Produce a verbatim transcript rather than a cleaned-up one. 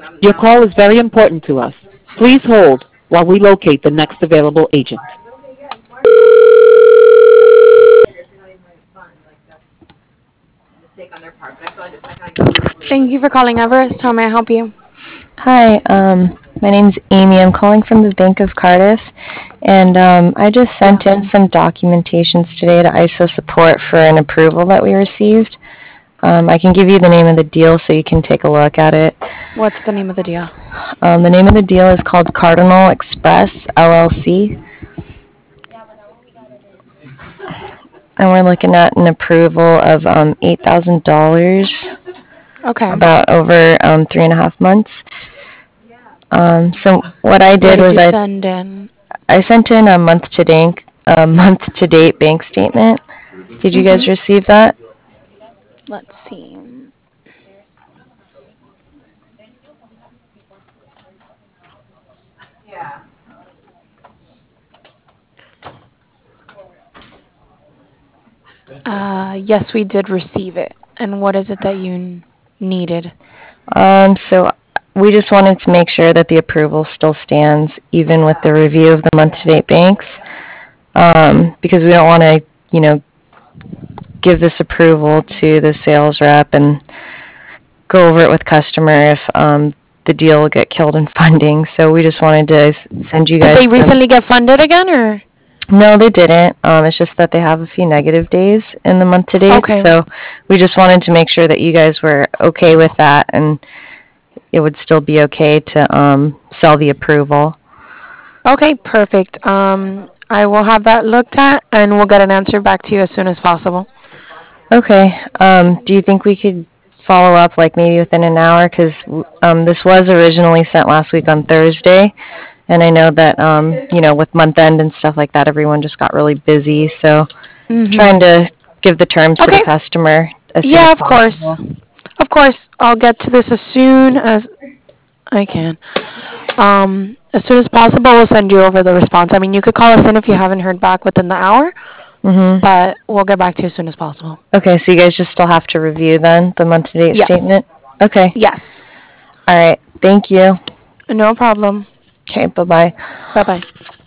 Your call is very important to us. Please hold while we locate the next available agent. Thank you for calling Everest. How may I help you? Hi, um, my name's Amy. I'm calling from the Bank of Cardiff, and um, I just sent in some documentations today to I S O support for an approval that we received. Um, I can give you the name of the deal so you can take a look at it. What's the name of the deal? Um, the name of the deal is called Cardinal Express, L L C. And we're looking at an approval of um, eight thousand dollars, Okay. about over um, three and a half months. Um, so what I What did did was you I send in? I sent in a month to date a month to date bank statement. Did you Mm-hmm. guys receive that? Let's see. Uh, yes, we did receive it. And what is it that you n- needed? Um, so we just wanted to make sure that the approval still stands, even with the review of the month to date banks, um, because we don't want to, you know, give this approval to the sales rep and go over it with customer if um, the deal will get killed in funding. So we just wanted to s- send you Did guys they some. recently get funded again, or? No, they didn't. Um, it's just that they have a few negative days in the month to date. Okay. So we just wanted to make sure that you guys were okay with that and it would still be okay to um, sell the approval. Okay, perfect. Um, I will have that looked at, and we'll get an answer back to you as soon as possible. Okay. Um, do you think we could follow up like maybe within an hour? Because um, this was originally sent last week on Thursday. And I know that, um, you know, with month end and stuff like that, everyone just got really busy. So Mm-hmm. trying to give the terms to the Okay. customer as soon Yeah, as of course. possible. Of course, I'll get to this as soon as I can. Um, as soon as possible, we'll send you over the response. I mean, you could call us in if you haven't heard back within the hour, Mm-hmm. but we'll get back to you as soon as possible. Okay, so you guys just still have to review then the month to date Yes. statement? Okay. Yes. All right. Thank you. No problem. Okay, bye bye. Bye bye.